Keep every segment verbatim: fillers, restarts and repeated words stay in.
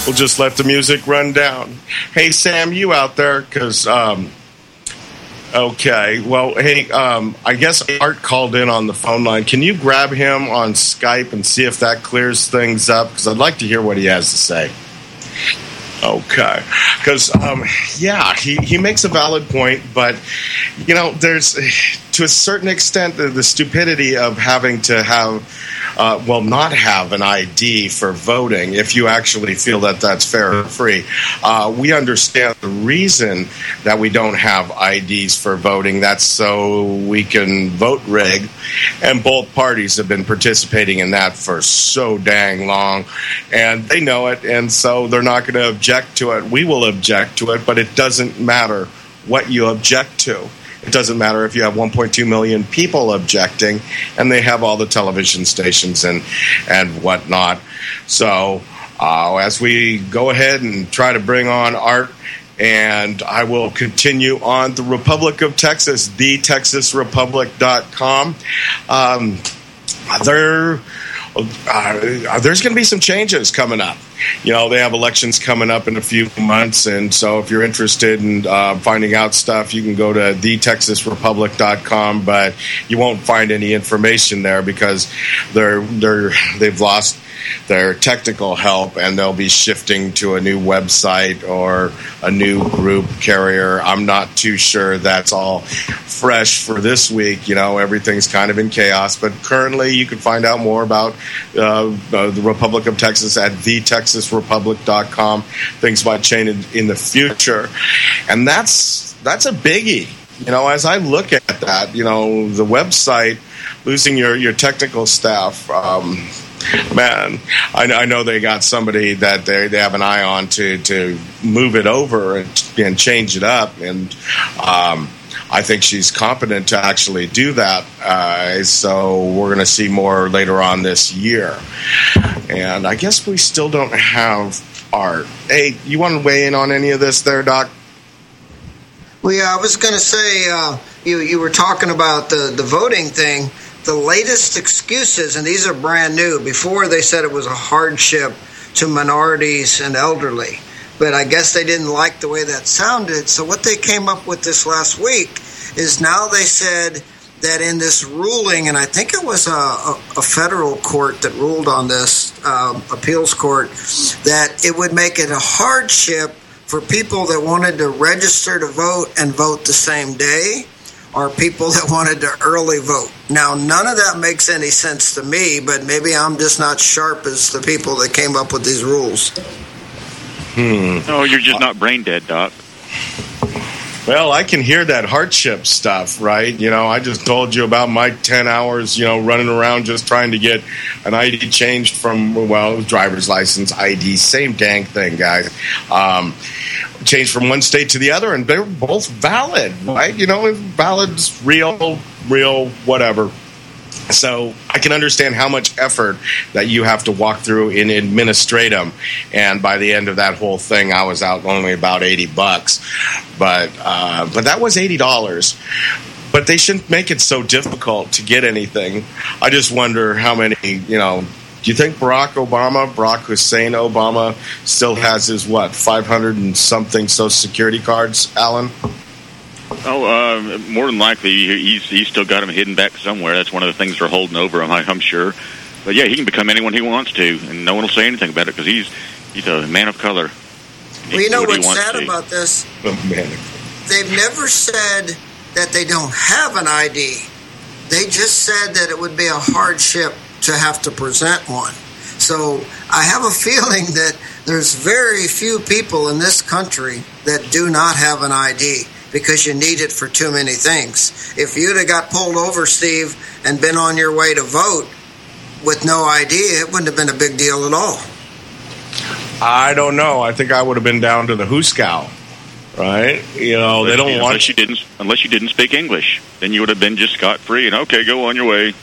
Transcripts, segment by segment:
we'll just let the music run down. Hey, Sam, you out there? Because, um, okay, well, hey, um, I guess Art called in on the phone line. Can you grab him on Skype and see if that clears things up? Because I'd like to hear what he has to say. Okay, because, um, yeah, he, he makes a valid point, but, you know, there's, to a certain extent, the, the stupidity of having to have, uh, well, not have an I D for voting, if you actually feel that that's fair and free. Uh, we understand the reason that we don't have I Ds for voting. That's so we can vote rig, and both parties have been participating in that for so dang long, and they know it, and so they're not going to object to it. We will object to it, but it doesn't matter what you object to. It doesn't matter if you have one point two million people objecting, and they have all the television stations and and whatnot. So uh, as we go ahead and try to bring on Art, and I will continue on the Republic of Texas, the texas republic dot com. Um, there, uh, there's going to be some changes coming up. You know, they have elections coming up in a few months, and so if you're interested in uh, finding out stuff, you can go to the texas republic dot com, but you won't find any information there because they're they're they've lost their technical help, and they'll be shifting to a new website or a new group carrier. I'm not too sure that's all fresh for this week. You know, everything's kind of in chaos, but currently you can find out more about uh, uh, the Republic of Texas at the texas republic dot com. Things might change in, in the future, and that's that's a biggie. You know, as I look at that, you know, the website, losing your, your technical staff, um, man, I, I know they got somebody that they, they have an eye on to, to move it over and, and change it up, and um, I think she's competent to actually do that. Uh, so we're going to see more later on this year. And I guess we still don't have Art. Hey, you want to weigh in on any of this there, Doc? Well, yeah, I was going to say, uh, you, you were talking about the, the voting thing. The latest excuses, and these are brand new. Before they said it was a hardship to minorities and elderly, but I guess they didn't like the way that sounded. So what they came up with this last week is now they said that in this ruling, and I think it was a, a, a federal court that ruled on this, um, appeals court, that it would make it a hardship for people that wanted to register to vote and vote the same day, or people that wanted to early vote. Now, none of that makes any sense to me, but maybe I'm just not sharp as the people that came up with these rules. Hmm. No, you're just not brain dead, Doc. Well, I can hear that hardship stuff, right? You know, I just told you about my ten hours, you know, running around just trying to get an I D changed from, well, driver's license, I D, same dang thing, guys. Um, changed from one state to the other, and they're both valid, right? You know, valid, real, real, whatever. So I can understand how much effort that you have to walk through in administratum, and by the end of that whole thing, I was out only about eighty bucks. But uh, but that was eighty dollars. But they shouldn't make it so difficult to get anything. I just wonder how many, you know. Do you think Barack Obama, Barack Hussein Obama, still has his, what, five hundred and something Social Security cards, Alan? Oh, uh, more than likely, he's he's still got them hidden back somewhere. That's one of the things they're holding over him, I'm sure. But yeah, he can become anyone he wants to, and no one will say anything about it because he's he's a man of color. Well, you know what's sad about this? Oh, man. They've never said that they don't have an I D. They just said that it would be a hardship to have to present one. So I have a feeling that there's very few people in this country that do not have an I D, because you need it for too many things. If you'd have got pulled over, Steve, and been on your way to vote with no I D, it wouldn't have been a big deal at all. I don't know. I think I would have been down to the Hooskow, right? You know, they don't yeah, want unless you didn't unless you didn't speak English. Then you would have been just scot free and okay, go on your way.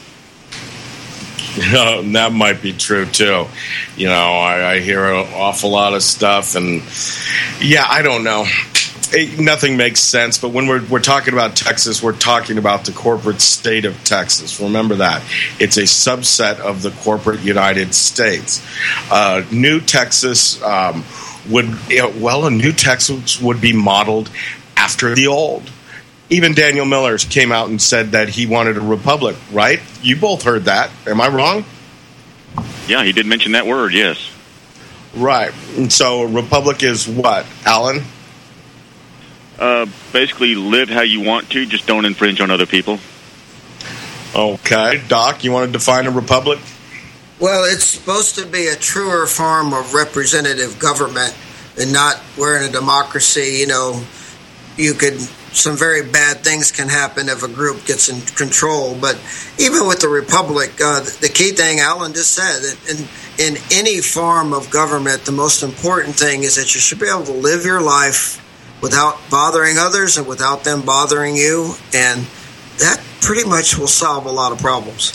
Uh, that might be true too. You know, I, I hear an awful lot of stuff, and yeah, I don't know. it, nothing makes sense. But when we're we're talking about Texas, we're talking about the corporate state of Texas. Remember that it's a subset of the corporate United States. Uh, new Texas um, would you know, well, a new Texas would be modeled after the old. Even Daniel Miller came out and said that he wanted a republic. Right? You both heard that. Am I wrong? Yeah, he did mention that word. Yes. Right. And so a republic is what, Alan? Uh, basically, live how you want to, just don't infringe on other people. Okay. Doc, you want to define a republic? Well, it's supposed to be a truer form of representative government and not, we're in a democracy, you know, you could, some very bad things can happen if a group gets in control. But even with the republic, uh, the key thing Alan just said, in, in any form of government, the most important thing is that you should be able to live your life without bothering others and without them bothering you. And that pretty much will solve a lot of problems.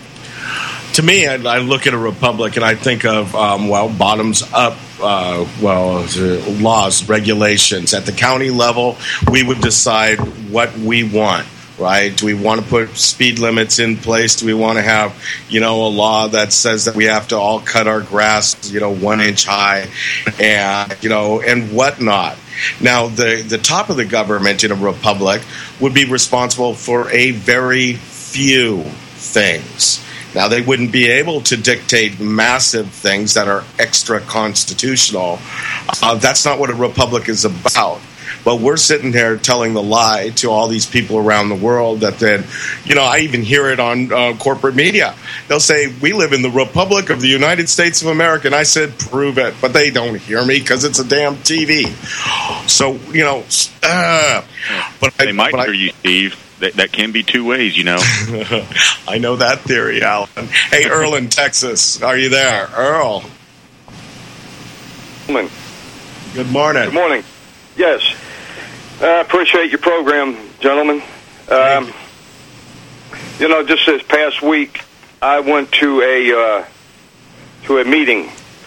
To me, I, I look at a republic and I think of, um, well, bottoms up, uh, well, uh, laws, regulations. At the county level, we would decide what we want, right? Do we want to put speed limits in place? Do we want to have, you know, a law that says that we have to all cut our grass, you know, one inch high and, you know, and whatnot? Now, the, the top of the government in a republic would be responsible for a very few things. Now, they wouldn't be able to dictate massive things that are extra constitutional. Uh, that's not what a republic is about. But we're sitting here telling the lie to all these people around the world that then, you know, I even hear it on uh, corporate media. They'll say, we live in the Republic of the United States of America. And I said, prove it. But they don't hear me because it's a damn T V. So, you know, uh, but they I, might but hear I, you, Steve. That, that can be two ways, you know. I know that theory, Alan. Hey, Earl in Texas, are you there? Earl. Good morning. Good morning. Good morning. Yes. I uh, appreciate your program, gentlemen. Um, you know, just this past week, I went to a uh, to a meeting,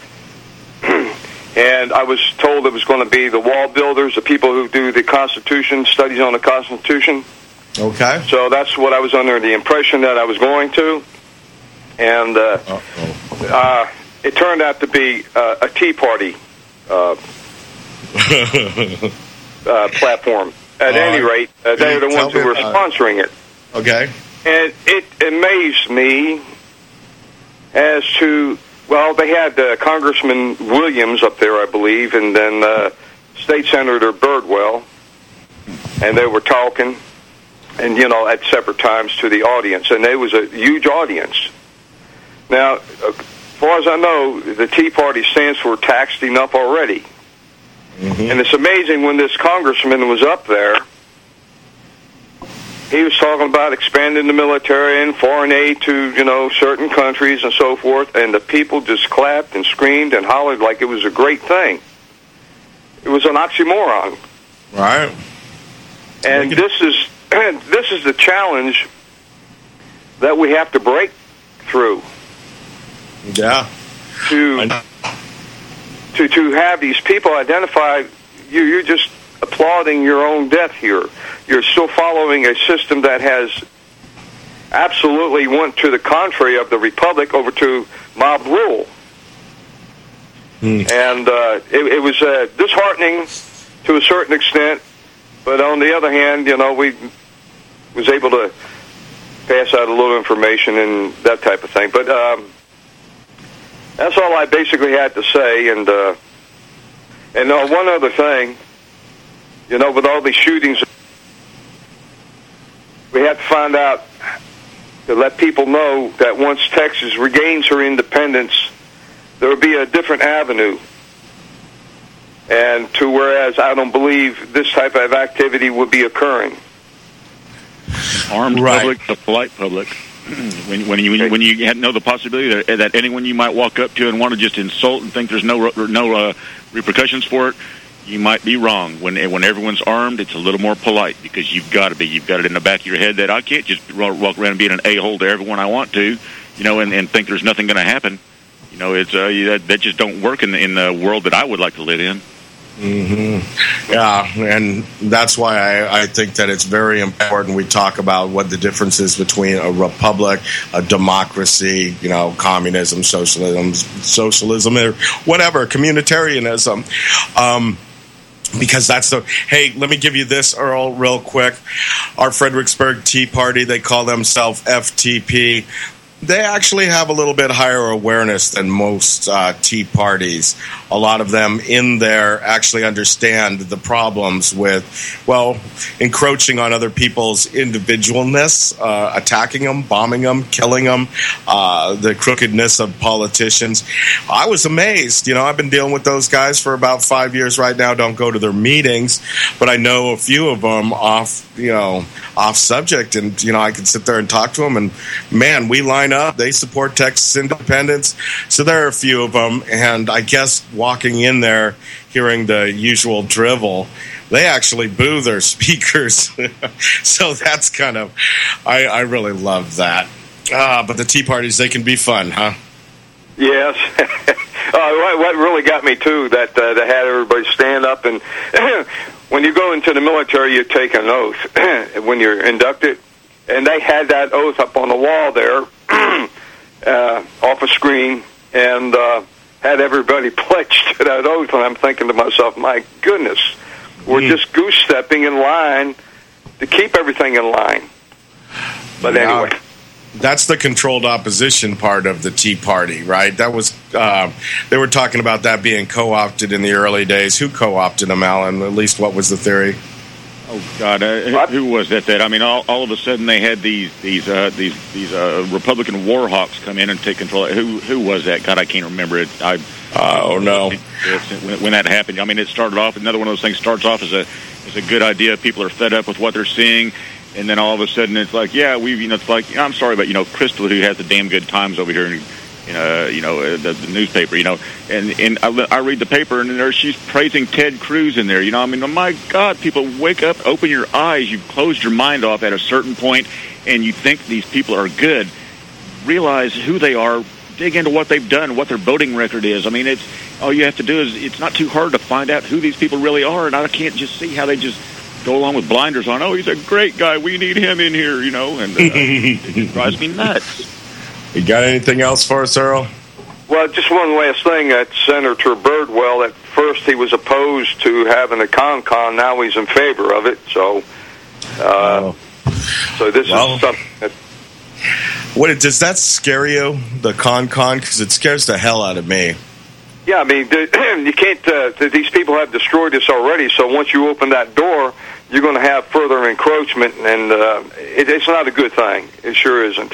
and I was told it was going to be the wall builders, the people who do the Constitution, studies on the Constitution. Okay. So that's what I was under the impression that I was going to. And uh, uh, it turned out to be uh, a Tea Party uh, uh, platform. At uh, any rate, uh, they're the ones who were sponsoring it. Okay. And it amazed me as to, well, they had uh, Congressman Williams up there, I believe, and then uh, State Senator Birdwell, and they were talking. And, you know, at separate times to the audience. And there was a huge audience. Now, as far as I know, the Tea Party stands for taxed enough already. Mm-hmm. And it's amazing when this congressman was up there, he was talking about expanding the military and foreign aid to, you know, certain countries and so forth. And the people just clapped and screamed and hollered like it was a great thing. It was an oxymoron. Right. And this is... this is the challenge that we have to break through. Yeah. To to to have these people identify you. You're just applauding your own death here. You're still following a system that has absolutely went to the contrary of the republic over to mob rule. Mm. And uh, it, it was uh, disheartening to a certain extent. But on the other hand, you know, we was able to pass out a little information and that type of thing. But um, that's all I basically had to say. And uh, and uh, one other thing, you know, with all these shootings, we have to find out to let people know that once Texas regains her independence, there will be a different avenue. And to whereas I don't believe this type of activity would be occurring. Armed right. public, the polite public. when, when you when you, when you know the possibility that, that anyone you might walk up to and want to just insult and think there's no no uh, repercussions for it, you might be wrong. When when everyone's armed, it's a little more polite because you've got to be. You've got it in the back of your head that I can't just walk around and be an a-hole to everyone I want to, you know, and, and think there's nothing going to happen. You know, it's uh, that that just don't work in the, in the world that I would like to live in. Mm-hmm. Yeah, and that's why I, I think that it's very important we talk about what the difference is between a republic, a democracy, you know, communism, socialism, socialism, or whatever, communitarianism. Um, Because that's the, hey, let me give you this, Earl, real quick. Our Fredericksburg Tea Party, they call themselves F T P. They actually have a little bit higher awareness than most uh, tea parties. A lot of them in there actually understand the problems with, well, encroaching on other people's individualness, uh, attacking them, bombing them, killing them, uh, the crookedness of politicians. I was amazed. You know, I've been dealing with those guys for about five years right now. Don't go to their meetings, but I know a few of them off, you know, off subject. And, you know, I can sit there and talk to them, and, man, we line up. They support Texas independence. So there are a few of them, and I guess walking in there, hearing the usual drivel, they actually boo their speakers. So that's kind of, I, I really love that. Uh, but the tea parties, they can be fun, huh? Yes. uh, what, what really got me, too, that uh, they had everybody stand up, and when you go into the military, you take an oath when you're inducted, and they had that oath up on the wall there, uh, off a screen, and uh, had everybody pledge to that oath, and I'm thinking to myself, my goodness, we're mm. just goose-stepping in line to keep everything in line. But yeah. anyway. That's the controlled opposition part of the Tea Party, right? That was, uh, they were talking about that being co-opted in the early days. Who co-opted them, Alan? At least what was the theory? Oh God, uh, who was that? That I mean, all, all of a sudden they had these these uh, these these uh, Republican war hawks come in and take control. Who who was that? God, I can't remember it. I oh no, when, when that happened. I mean, it started off. Another one of those things starts off as a as a good idea. People are fed up with what they're seeing, and then all of a sudden it's like, yeah, we you know, it's like, I'm sorry, but you know, Crystal, who has the damn good Times over here, and uh, you know, the, the newspaper, you know, and and I, I read the paper, and there she's praising Ted Cruz in there. You know, I mean, oh my God, people, wake up, open your eyes. You've closed your mind off at a certain point, and you think these people are good. Realize who they are. Dig into what they've done, what their voting record is. I mean, it's all you have to do is, it's not too hard to find out who these people really are, and I can't just see how they just go along with blinders on, oh, he's a great guy, we need him in here, you know, and uh, it drives me nuts. You got anything else for us, Earl? Well, just one last thing. That Senator Birdwell, at first he was opposed to having a con-con. Now he's in favor of it. So, uh, oh. so this well, is something that... What, does that scare you, the con-con? Because it scares the hell out of me. Yeah, I mean, you can't... Uh, these people have destroyed this already, so once you open that door, you're going to have further encroachment, and uh, it, it's not a good thing. It sure isn't.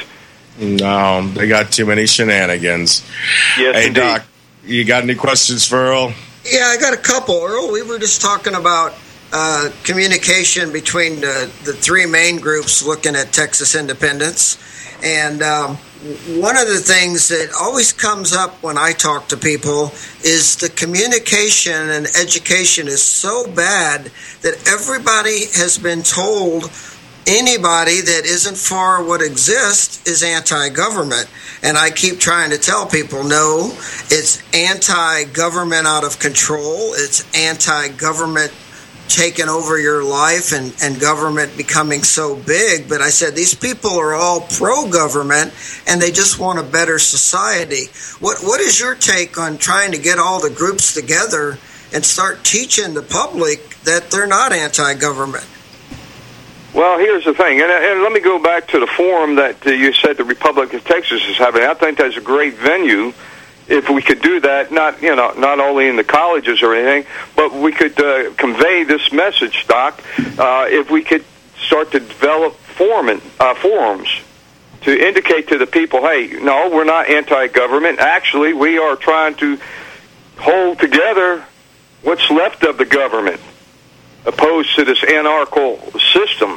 No, they got too many shenanigans. Yes, hey, indeed. Doc, you got any questions for Earl? Yeah, I got a couple, Earl. We were just talking about uh, communication between the, the three main groups looking at Texas independence. And um, one of the things that always comes up when I talk to people is the communication and education is so bad that everybody has been told anybody that isn't for what exists is anti-government. And I keep trying to tell people, no, it's anti-government out of control. It's anti-government taking over your life and, and government becoming so big. But I said, these people are all pro-government and they just want a better society. What What is your take on trying to get all the groups together and start teaching the public that they're not anti-government? Well, here's the thing, and, and let me go back to the forum that uh, you said the Republic of Texas is having. I think that's a great venue. If we could do that, not you know, not only in the colleges or anything, but we could uh, convey this message, Doc. Uh, if we could start to develop forum, uh, forums to indicate to the people, hey, no, we're not anti-government. Actually, we are trying to hold together what's left of the government, opposed to this anarchical system.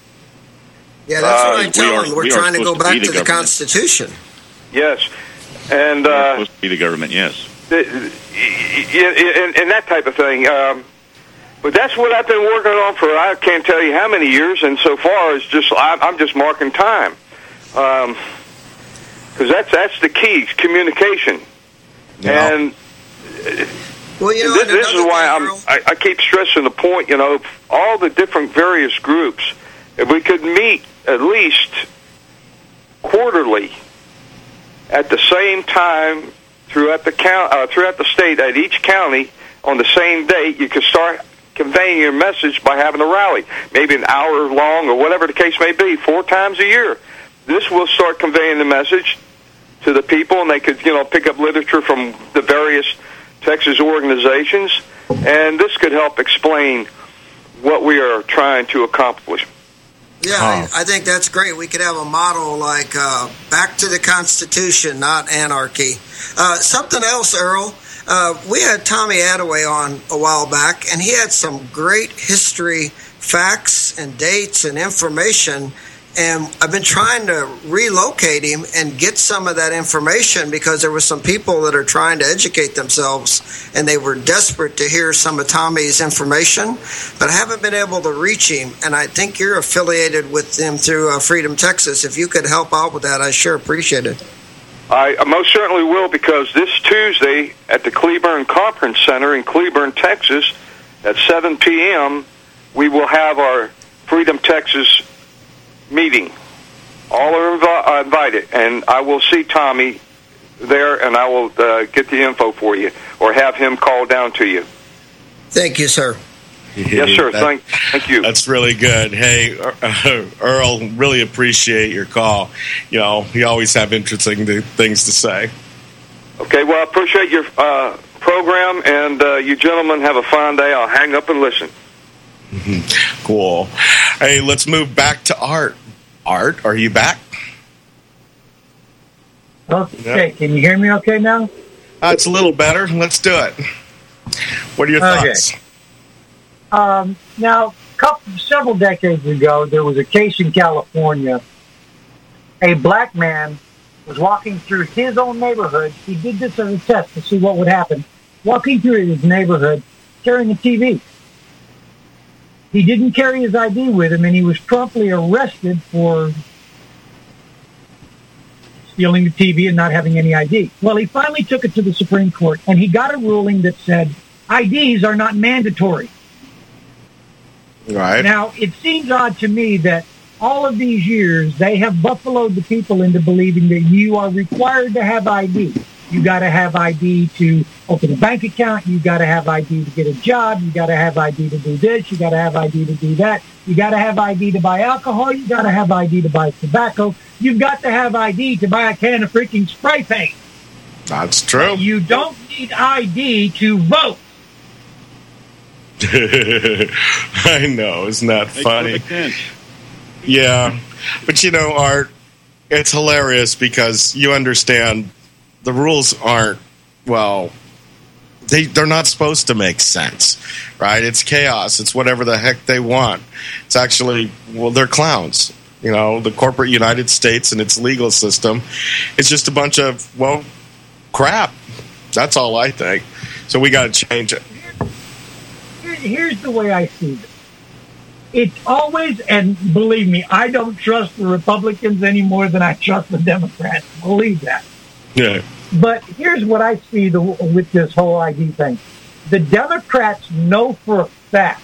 Yeah, that's uh, what I tell we are, them. We're we trying to go to back the to the government. Constitution. Yes, and we're uh, supposed to be the government. Yes, the, and, and that type of thing. Um, but that's what I've been working on for I can't tell you how many years, and so far it's just I'm just marking time, because um, that's that's the key, communication, Yeah. and. Well, you know, this, this is why I'm, Earl, I, I keep stressing the point, you know, all the different various groups, if we could meet at least quarterly at the same time throughout the count, uh, throughout the state, at each county on the same date, you could start conveying your message by having a rally, maybe an hour long or whatever the case may be, four times a year. This will start conveying the message to the people, and they could, you know, pick up literature from the various Texas organizations, and this could help explain what we are trying to accomplish. Yeah, huh. I, I think that's great. We could have a motto like uh, back to the Constitution, not anarchy. Uh, something else, Earl. Uh, we had Tommy Attaway on a while back, and he had some great history facts and dates and information. And I've been trying to relocate him and get some of that information because there were some people that are trying to educate themselves and they were desperate to hear some of Tommy's information, but I haven't been able to reach him. And I think you're affiliated with him through uh, Freedom Texas. If you could help out with that, I sure appreciate it. I most certainly will, because this Tuesday at the Cleburne Conference Center in Cleburne, Texas, at seven p.m., we will have our Freedom Texas meeting. All are invi- invited, and I will see Tommy there, and I will uh, get the info for you, or have him call down to you. Thank you, sir. Yes, sir. That, thank, thank you. That's really good. Hey, uh, Earl, really appreciate your call. You know, you always have interesting things to say. Okay, well, I appreciate your uh, program, and uh, you gentlemen have a fine day. I'll hang up and listen. Cool. Hey, let's move back to Art. Art, are you back? Okay, yep. Can you hear me okay now? Uh, it's a little better. Let's do it. What are your okay. thoughts? Um, now, couple, several decades ago, there was a case in California. A black man was walking through his own neighborhood. He did this as a test to see what would happen. Walking through his neighborhood, carrying a T V. He didn't carry his I D with him, and he was promptly arrested for stealing the T V and not having any I D. Well, he finally took it to the Supreme Court, and he got a ruling that said I Ds are not mandatory. Right. Now, it seems odd to me that all of these years, they have buffaloed the people into believing that you are required to have I D. You got to have I D to open a bank account. You got to have I D to get a job. You got to have I D to do this. You got to have I D to do that. You got to have I D to buy alcohol. You got to have I D to buy tobacco. You've got to have I D to buy a can of freaking spray paint. That's true. You don't need I D to vote. I know, isn't that funny? Yeah, but you know, Art, it's hilarious because you understand the rules aren't, well, they, they're not supposed to make sense, right? It's chaos. It's whatever the heck they want. It's actually, well, they're clowns. You know, the corporate United States and its legal system, it's just a bunch of, well, crap. That's all I think. So we got to change it. Here's the way I see it. It's always, and believe me, I don't trust the Republicans any more than I trust the Democrats. Believe that. Yeah. But here's what I see the, with this whole I D thing. The Democrats know for a fact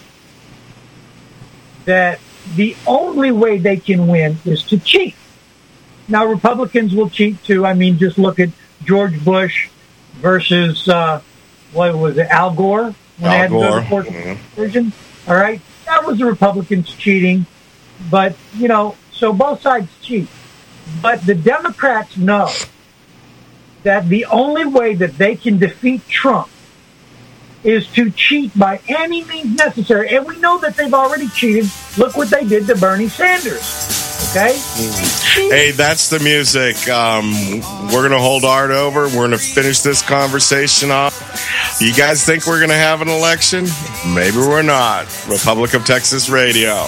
that the only way they can win is to cheat. Now, Republicans will cheat too. I mean, just look at George Bush versus, uh, what was it, Al Gore? When Al they had Gore. The version. All right? That was the Republicans cheating. But, you know, so both sides cheat. But the Democrats know that the only way that they can defeat Trump is to cheat by any means necessary. And we know that they've already cheated. Look what they did to Bernie Sanders. Okay? Hey, that's the music. Um, we're going to hold Art over. We're going to finish this conversation off. You guys think we're going to have an election? Maybe we're not. Republic of Texas Radio.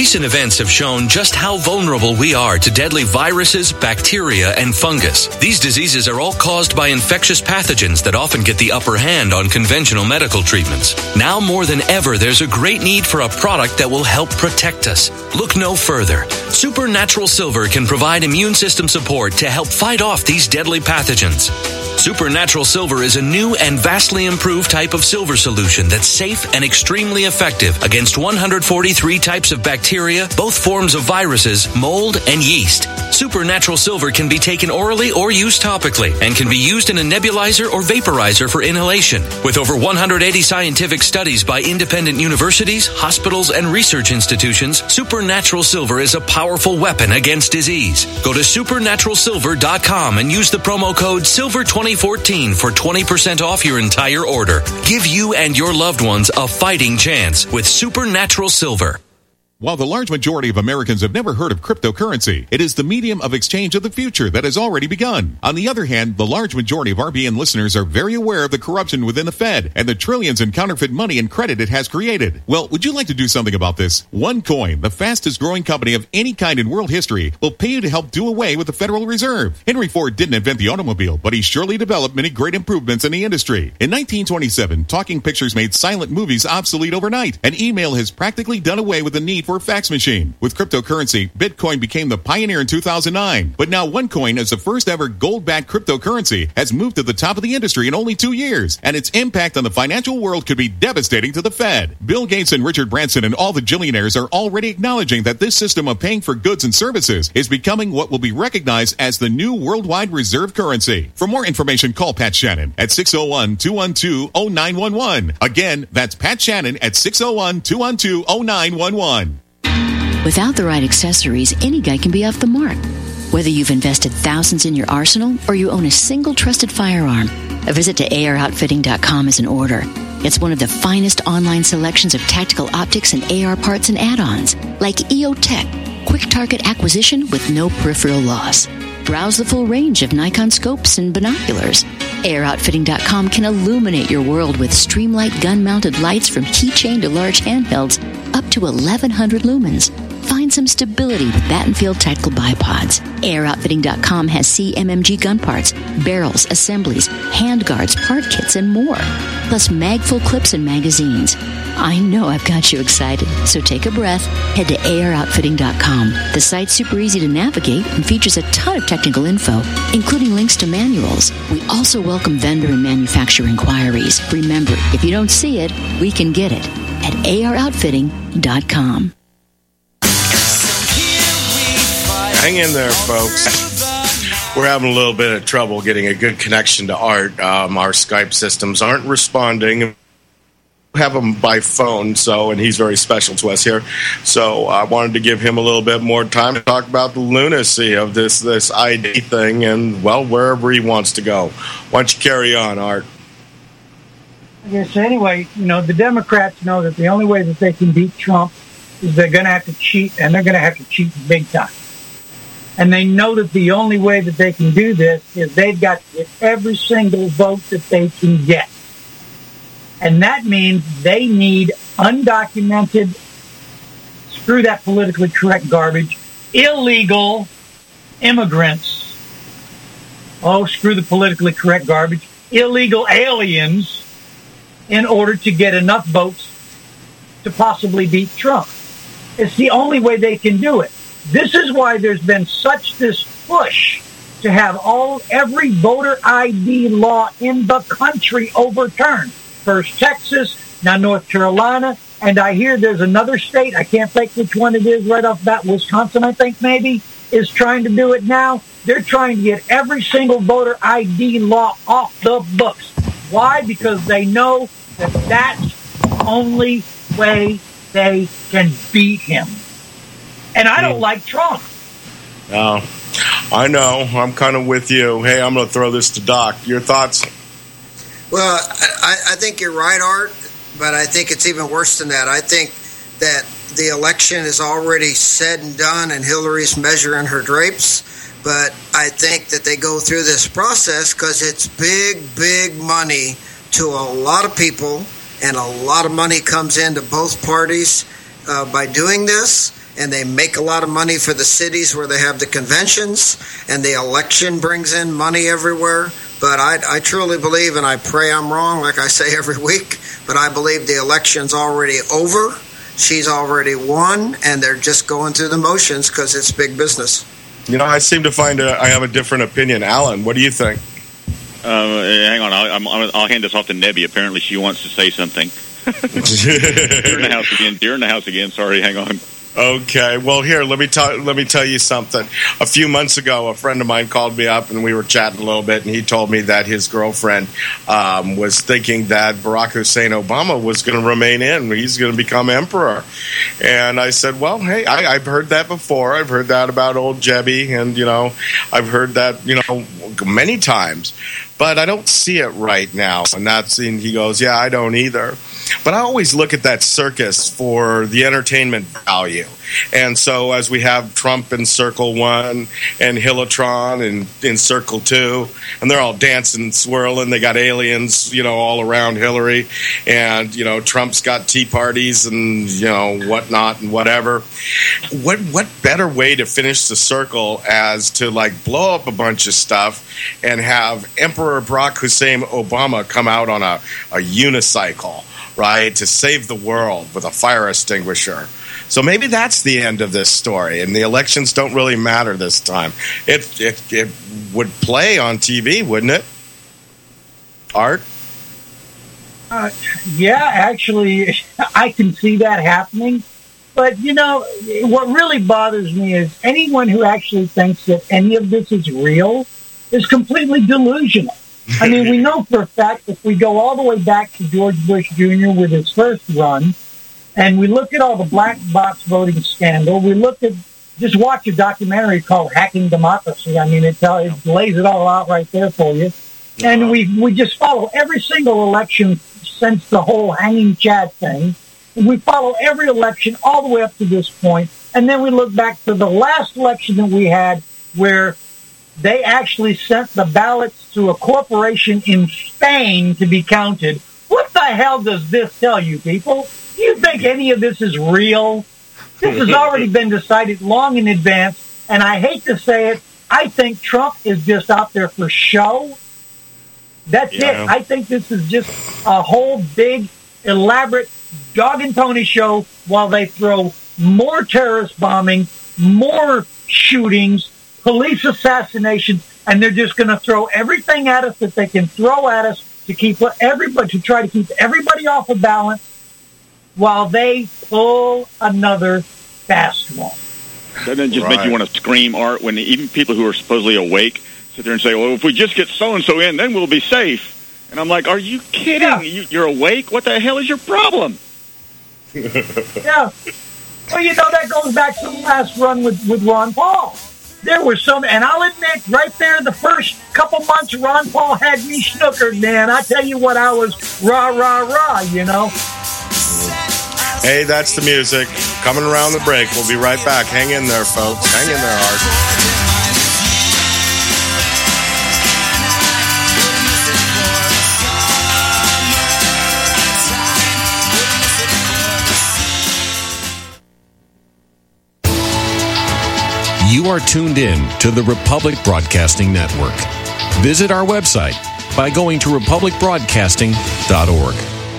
Recent events have shown just how vulnerable we are to deadly viruses, bacteria, and fungus. These diseases are all caused by infectious pathogens that often get the upper hand on conventional medical treatments. Now more than ever, there's a great need for a product that will help protect us. Look no further. Supernatural Silver can provide immune system support to help fight off these deadly pathogens. Supernatural Silver is a new and vastly improved type of silver solution that's safe and extremely effective against one hundred forty-three types of bacteria, both forms of viruses, mold, and yeast. Supernatural Silver can be taken orally or used topically and can be used in a nebulizer or vaporizer for inhalation. With over one hundred eighty scientific studies by independent universities, hospitals, and research institutions, Supernatural Silver is a powerful weapon against disease. Go to supernatural silver dot com and use the promo code silver twenty fourteen for twenty percent off your entire order. Give you and your loved ones a fighting chance with Supernatural Silver. While the large majority of Americans have never heard of cryptocurrency, it is the medium of exchange of the future that has already begun. On the other hand, the large majority of R B N listeners are very aware of the corruption within the Fed and the trillions in counterfeit money and credit it has created. Well, would you like to do something about this? OneCoin, the fastest growing company of any kind in world history, will pay you to help do away with the Federal Reserve. Henry Ford didn't invent the automobile, but he surely developed many great improvements in the industry. In nineteen twenty-seven, talking pictures made silent movies obsolete overnight, and email has practically done away with the need for a fax machine. With cryptocurrency, Bitcoin became the pioneer in two thousand nine. But now OneCoin, as the first ever gold-backed cryptocurrency, has moved to the top of the industry in only two years. And its impact on the financial world could be devastating to the Fed. Bill Gates and Richard Branson and all the billionaires are already acknowledging that this system of paying for goods and services is becoming what will be recognized as the new worldwide reserve currency. For more information, call Pat Shannon at six oh one, two one two, oh nine one one. Again, that's Pat Shannon at six oh one, two one two, oh nine one one. Without the right accessories, any guy can be off the mark. Whether you've invested thousands in your arsenal or you own a single trusted firearm, a visit to A R outfitting dot com is in order. It's one of the finest online selections of tactical optics and A R parts and add-ons, like E O Tech, quick target acquisition with no peripheral loss. Browse the full range of Nikon scopes and binoculars. A R outfitting dot com can illuminate your world with Streamlight gun-mounted lights from keychain to large handhelds up to eleven hundred lumens. Find some stability with Battenfield Tactical Bipods. A R outfitting dot com has C M M G gun parts, barrels, assemblies, handguards, part kits, and more. Plus mag-full clips and magazines. I know I've got you excited, so take a breath. Head to A R outfitting dot com. The site's super easy to navigate and features a ton of technical info, including links to manuals. We also welcome vendor and manufacturer inquiries. Remember, if you don't see it, we can get it at A R outfitting dot com. Hang in there, folks. We're having a little bit of trouble getting a good connection to Art. Um, our Skype systems aren't responding. We have him by phone, so and he's very special to us here. So I wanted to give him a little bit more time to talk about the lunacy of this this I D thing and, well, wherever he wants to go. Why don't you carry on, Art? Yes, anyway, you know, the Democrats know that the only way that they can beat Trump is they're going to have to cheat, and they're going to have to cheat big time. And they know that the only way that they can do this is they've got to get every single vote that they can get. And that means they need undocumented, screw that politically correct garbage, illegal immigrants. Oh, screw the politically correct garbage, illegal aliens in order to get enough votes to possibly beat Trump. It's the only way they can do it. This is why there's been such this push to have all every voter I D law in the country overturned. First Texas, now North Carolina, and I hear there's another state, I can't think which one it is right off the bat, Wisconsin, I think maybe, is trying to do it now. They're trying to get every single voter I D law off the books. Why? Because they know that that's the only way they can beat him. And I don't like Trump. Oh, I know. I'm kind of with you. Hey, I'm going to throw this to Doc. Your thoughts? Well, I, I think you're right, Art, but I think it's even worse than that. I think that the election is already said and done, and Hillary's measuring her drapes. But I think that they go through this process because it's big, big money to a lot of people, and a lot of money comes into both parties uh, by doing this. and they make a lot of money for the cities where they have the conventions, and the election brings in money everywhere. But I, I truly believe, and I pray I'm wrong, like I say every week, but I believe the election's already over. She's already won, and they're just going through the motions because it's big business. You know, I seem to find a, I have a different opinion. Alan, what do you think? Uh, hang on, I'll, I'll, I'll hand this off to Nebby. Apparently she wants to say something. You're in the house again. You're in the house again. Sorry, hang on. Okay, well, here, let me tell let me tell you something. A few months ago, a friend of mine called me up, and we were chatting a little bit, and he told me that his girlfriend um, was thinking that Barack Hussein Obama was going to remain in. He's going to become emperor. And I said, well, hey, I, I've heard that before. I've heard that about old Jebby, and, you know, I've heard that, you know, many times. But I don't see it right now. And that's, and he goes, yeah, I don't either. But I always look at that circus for the entertainment value. And so as we have Trump in Circle One and Hillotron in, in Circle Two, and they're all dancing, swirling. They got aliens, you know, all around Hillary. And, you know, Trump's got tea parties and, you know, whatnot and whatever. What, what better way to finish the circle as to, like, blow up a bunch of stuff and have Emperor Barack Hussein Obama come out on a, a unicycle, right, to save the world with a fire extinguisher. So maybe that's the end of this story, and the elections don't really matter this time. It it, it would play on T V, wouldn't it? Art? Uh, yeah, actually, I can see that happening. But, you know, what really bothers me is anyone who actually thinks that any of this is real is completely delusional. I mean, we know for a fact if we go all the way back to George Bush Junior with his first run, and we look at all the black box voting scandal, we look at, just watch a documentary called Hacking Democracy. I mean, it, tell, it lays it all out right there for you. And we we just follow every single election since the whole hanging Chad thing. And we follow every election all the way up to this point. And then we look back to the last election that we had where they actually sent the ballots to a corporation in Spain to be counted. What the hell does this tell you, people? Do you think any of this is real? This has already been decided long in advance, and I hate to say it, I think Trump is just out there for show. That's yeah. it. I think this is just a whole big, elaborate dog and pony show while they throw more terrorist bombing, more shootings, police assassinations, and they're just going to throw everything at us that they can throw at us to keep everybody to try to keep everybody off of balance while they pull another fast one. Doesn't it just right. make you want to scream, Art, when even people who are supposedly awake sit there and say, well, if we just get so-and-so in, then we'll be safe. And I'm like, are you kidding? Yeah. You, you're awake? What the hell is your problem? Yeah. Well, you know, that goes back to the last run with, with Ron Paul. There were some, and I'll admit, right there, the first couple months, Ron Paul had me snookered, man. I tell you what, I was rah, rah, rah, you know. Hey, that's the music. Coming around the break. We'll be right back. Hang in there, folks. Hang in there, Art. You are tuned in to the Republic Broadcasting Network. Visit our website by going to republic broadcasting dot org.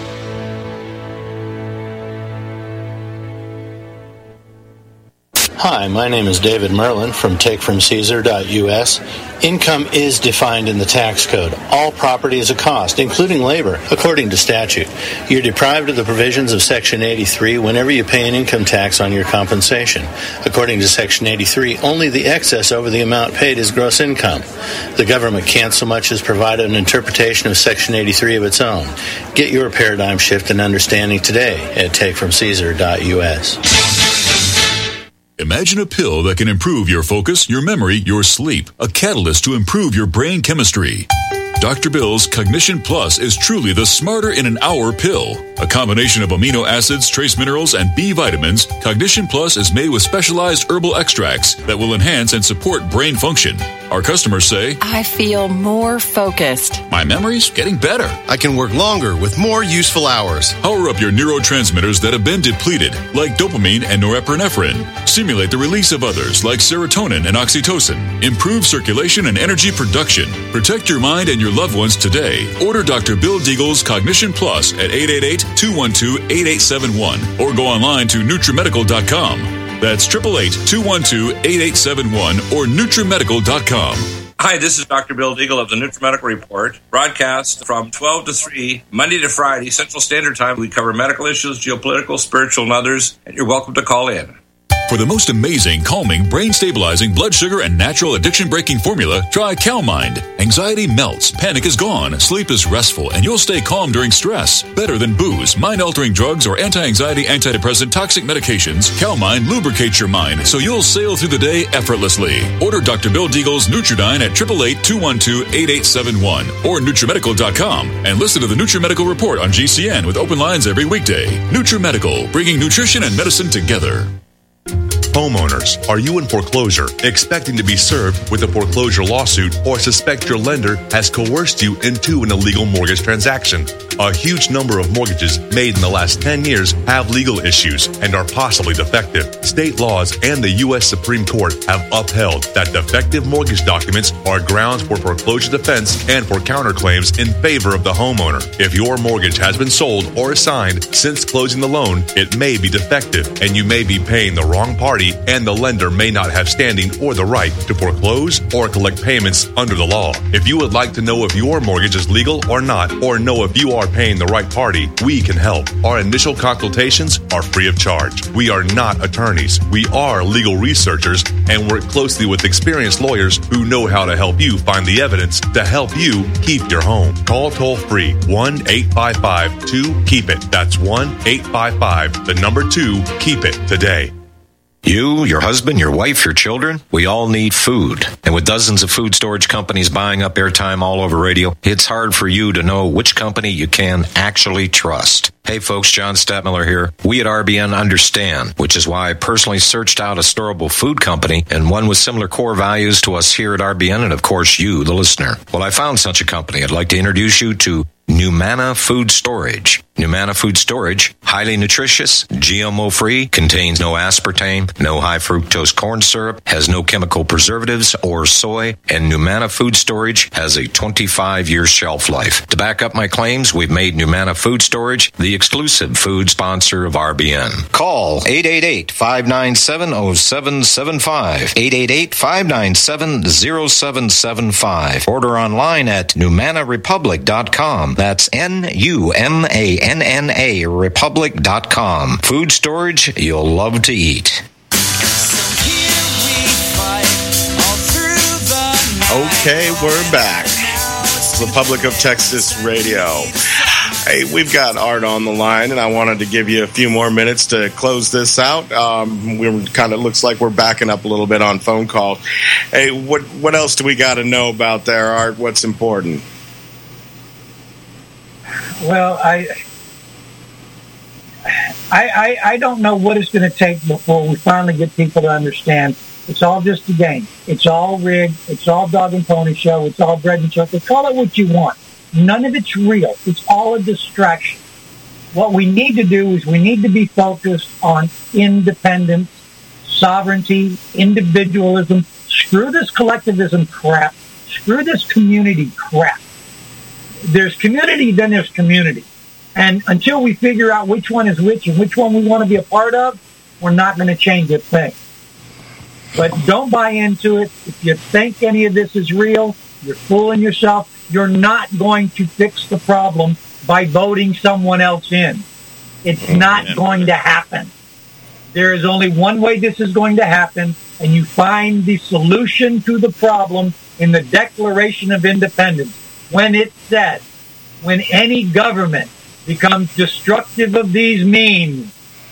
Hi, my name is David Merlin from take from caesar dot U S. Income is defined in the tax code. All property is a cost, including labor, according to statute. You're deprived of the provisions of Section eighty-three whenever you pay an income tax on your compensation. According to Section eighty-three, only the excess over the amount paid is gross income. The government can't so much as provide an interpretation of Section eighty-three of its own. Get your paradigm shift and understanding today at take from caesar dot U S. Imagine a pill that can improve your focus, your memory, your sleep. A catalyst to improve your brain chemistry. Doctor Bill's Cognition Plus is truly the smarter in an hour pill. A combination of amino acids, trace minerals, and B vitamins, Cognition Plus is made with specialized herbal extracts that will enhance and support brain function. Our customers say, I feel more focused. My memory's getting better. I can work longer with more useful hours. Power up your neurotransmitters that have been depleted, like dopamine and norepinephrine. Stimulate the release of others, like serotonin and oxytocin. Improve circulation and energy production. Protect your mind and your loved ones today. Order Doctor Bill Deagle's Cognition Plus at eight eight eight, two one two, eight eight seven one or go online to Nutrimedical dot com. That's eight eight eight, two one two, eight eight seven one or Nutrimedical dot com. Hi, this is Doctor Bill Deagle of the Nutrimedical Report, broadcast from twelve to three, Monday to Friday, Central Standard Time. We cover medical issues, geopolitical, spiritual, and others, and you're welcome to call in. For the most amazing, calming, brain-stabilizing, blood sugar, and natural addiction-breaking formula, try CalMind. Anxiety melts, panic is gone, sleep is restful, and you'll stay calm during stress. Better than booze, mind-altering drugs, or anti-anxiety, antidepressant, toxic medications, CalMind lubricates your mind so you'll sail through the day effortlessly. Order Doctor Bill Deagle's Nutridyne at eight eight eight, two one two, eight eight seven one or Nutrimedical dot com and listen to the Nutrimedical Report on G C N with open lines every weekday. Nutrimedical, bringing nutrition and medicine together. Homeowners, are you in foreclosure, expecting to be served with a foreclosure lawsuit, or suspect your lender has coerced you into an illegal mortgage transaction? A huge number of mortgages made in the last ten years have legal issues and are possibly defective. State laws and the U S Supreme Court have upheld that defective mortgage documents are grounds for foreclosure defense and for counterclaims in favor of the homeowner. If your mortgage has been sold or assigned since closing the loan, it may be defective and you may be paying the wrong party, and the lender may not have standing or the right to foreclose or collect payments under the law. If you would like to know if your mortgage is legal or not, or know if you are paying the right party, we can help. Our initial consultations are free of charge. We are not attorneys. We are legal researchers and work closely with experienced lawyers who know how to help you find the evidence to help you keep your home. Call toll free one eight five five two keep it. That's one eight five five, the number two, keep it today. You, your husband, your wife, your children, we all need food. And with dozens of food storage companies buying up airtime all over radio, it's hard for you to know which company you can actually trust. Hey folks, John Stadtmiller here. We at R B N understand, which is why I personally searched out a storable food company and one with similar core values to us here at R B N and of course you, the listener. Well, I found such a company. I'd like to introduce you to Numana Food Storage. Numana Food Storage, highly nutritious, G M O-free, contains no aspartame, no high fructose corn syrup, has no chemical preservatives or soy, and Numana Food Storage has a twenty-five year shelf life. To back up my claims, we've made Numana Food Storage the exclusive food sponsor of R B N. Call eight eight eight, five nine seven, zero seven seven five, eight eight eight, five nine seven, zero seven seven five. Order online at Numana Republic dot com. That's N U M A N N A Republic dot com. Food storage you'll love to eat. Okay, we're back. Republic of Texas Radio. Hey, we've got Art on the line, and I wanted to give you a few more minutes to close this out. Um, we kind of looks like we're backing up a little bit on phone calls. Hey, what what else do we got to know about there, Art? What's important? Well, I, I, I, I don't know what it's going to take before we finally get people to understand it's all just a game. It's all rigged. It's all dog and pony show. It's all bread and circus. Call it what you want. None of it's real. It's all a distraction. What we need to do is we need to be focused on independence, sovereignty, individualism. Screw this collectivism crap. Screw this community crap. There's community, then there's community. And until we figure out which one is which and which one we want to be a part of, we're not going to change a thing. But don't buy into it. If you think any of this is real, you're fooling yourself. You're not going to fix the problem by voting someone else in. It's not going to happen. There is only one way this is going to happen, and you find the solution to the problem in the Declaration of Independence. When it says, when any government becomes destructive of these means,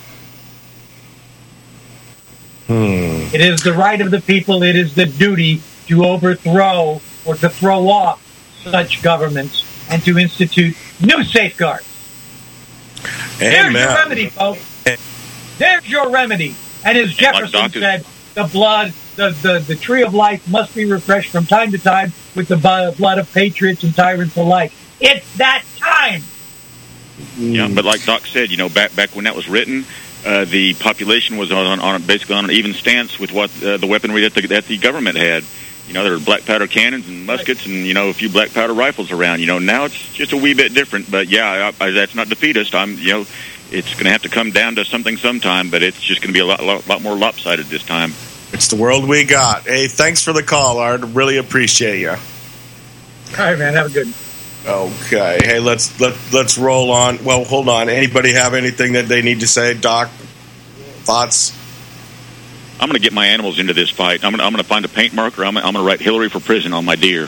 hmm. it is the right of the people, it is the duty to overthrow or to throw off such governments and to institute new safeguards. Amen. There's your remedy, folks. There's your remedy. And as Jefferson said, the blood, the, the, the tree of life must be refreshed from time to time with the blood of patriots and tyrants alike. It's that time. Yeah, but like Doc said, you know, back back when that was written, uh, the population was on, on basically on an even stance with what uh, the weaponry that the, that the government had. You know, there were black powder cannons and muskets and, you know, a few black powder rifles around. You know, now it's just a wee bit different. But, yeah, I, I, that's not defeatist. I'm, you know, it's going to have to come down to something sometime, but it's just going to be a lot, lot, lot more lopsided this time. It's the world we got. Hey, thanks for the call, Art. Really appreciate you. All right, man. Have a good one. Okay. Hey, let's let, let's roll on. Well, hold on. Anybody have anything that they need to say, Doc? Thoughts? I'm going to get my animals into this fight. I'm going to, I'm going to find a paint marker. I'm, I'm going to write Hillary for prison on my deer.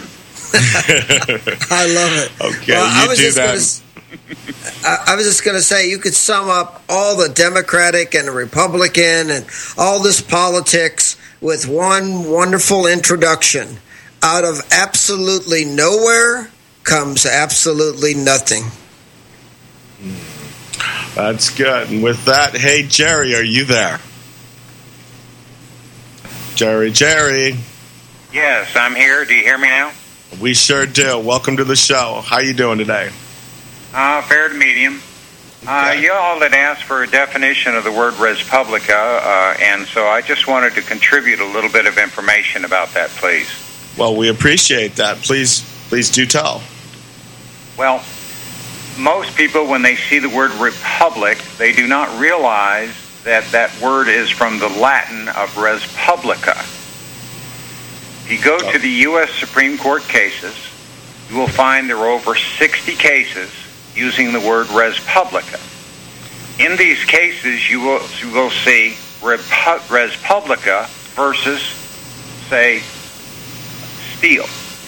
I love it. Okay, well, you I was do just that. Gonna, I was just going to say, you could sum up all the Democratic and the Republican and all this politics with one wonderful introduction. Out of absolutely nowhere comes absolutely nothing. That's good. And with that, hey, Jerry, are you there? Jerry, Jerry. Yes, I'm here. Do you hear me now? We sure do. Welcome to the show. How you doing today? Uh, fair to medium. Uh, you all had asked for a definition of the word res publica, uh, and so I just wanted to contribute a little bit of information about that, please. Well, we appreciate that. Please, please do tell. Well, most people, when they see the word republic, they do not realize that that word is from the Latin of res publica. If you go to the U S Supreme Court cases, you will find there are over sixty cases using the word res publica. In these cases, you will, you will see repu- res publica versus, say, steel.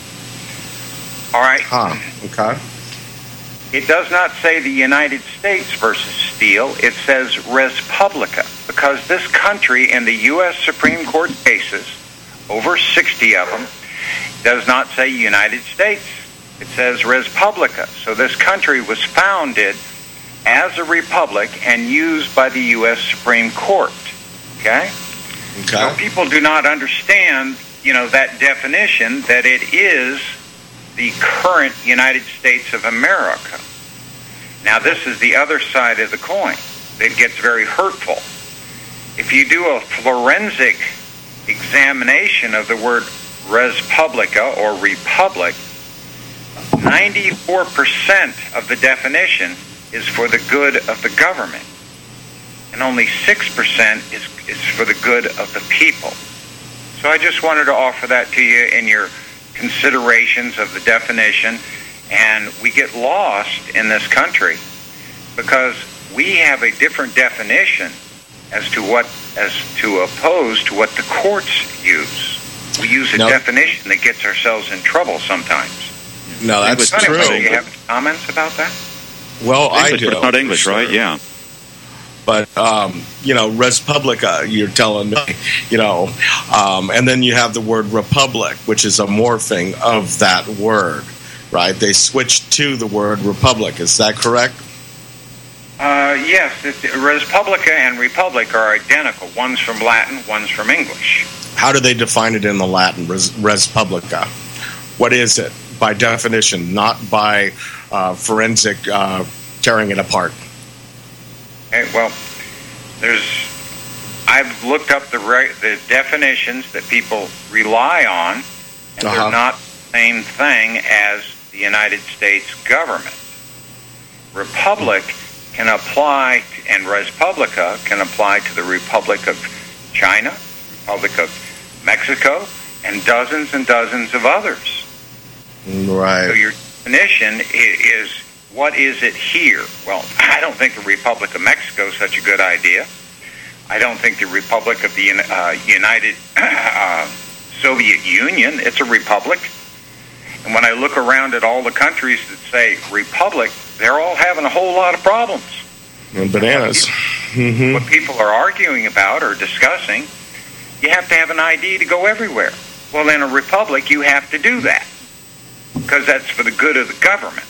All right? Huh. Okay. It does not say the United States versus steel. It says res publica, because this country in the U S Supreme Court cases, over sixty of them, does not say United States. It says res publica. So this country was founded as a republic and used by the U S Supreme Court. Okay? Okay. So people do not understand, you know, that definition, that it is the current United States of America. Now, this is the other side of the coin. It gets very hurtful. If you do a forensic examination of the word res publica or republic, ninety-four percent of the definition is for the good of the government, and only six percent is, is for the good of the people. So I just wanted to offer that to you in your considerations of the definition, and we get lost in this country because we have a different definition as to what, as to oppose to what the courts use. We use a no. definition that gets ourselves in trouble sometimes. No, that's anyway, true. Do you have comments about that? Well, English, I do. But it's not English, sure. right? Yeah. But, um, you know, res publica, you're telling me, you know, um, and then you have the word republic, which is a morphing of that word, right? They switched to the word republic. Is that correct? Uh, yes. It, res publica and republic are identical. One's from Latin, one's from English. How do they define it in the Latin, res, res publica? What is it? By definition, not by uh, forensic uh, tearing it apart. Okay, well, there's. I've looked up the re- the definitions that people rely on, and uh-huh. they're not the same thing as the United States government. Republic can apply, to, and res publica can apply to the Republic of China, Republic of Mexico, and dozens and dozens of others. Right. So your definition is, what is it here? Well, I don't think the Republic of Mexico is such a good idea. I don't think the Republic of the uh, United uh, Soviet Union, it's a republic. And when I look around at all the countries that say republic, they're all having a whole lot of problems. And bananas. What, mm-hmm. what people are arguing about or discussing, you have to have an I D to go everywhere. Well, in a republic, you have to do that. because that's for the good of the government.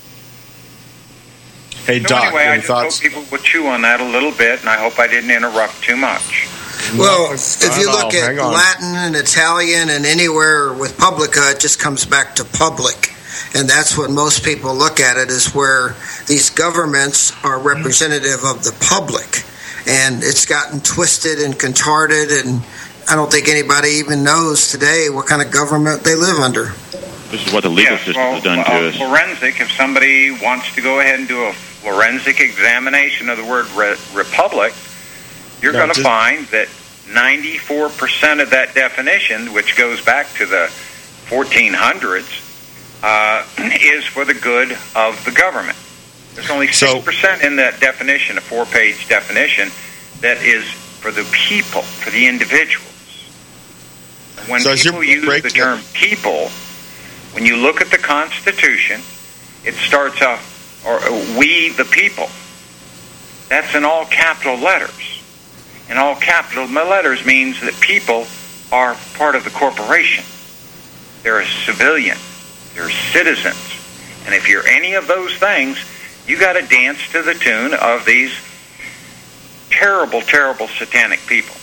Hey, so Doc, anyway, I just thoughts? hope people will chew on that a little bit, and I hope I didn't interrupt too much. Well, No, if you not look all. at Hang on. Latin and Italian and anywhere with publica, it just comes back to public. And that's what most people look at it, is where these governments are representative of the public. And it's gotten twisted and contorted, and I don't think anybody even knows today what kind of government they live under. This is what the legal Yes, system well, has done uh, to us. Forensic, if somebody wants to go ahead and do a forensic examination of the word re- republic, you're No, going to just- find that ninety-four percent of that definition, which goes back to the fourteen hundreds, uh, is for the good of the government. There's only So- six percent in that definition, a four-page definition, that is for the people, for the individuals. When So as you're people use breaking the term people, when you look at the Constitution, it starts off, or uh, we the people. That's in all capital letters. And all capital letters means that people are part of the corporation. They're a civilian. They're citizens. And if you're any of those things, you got to dance to the tune of these terrible, terrible satanic people.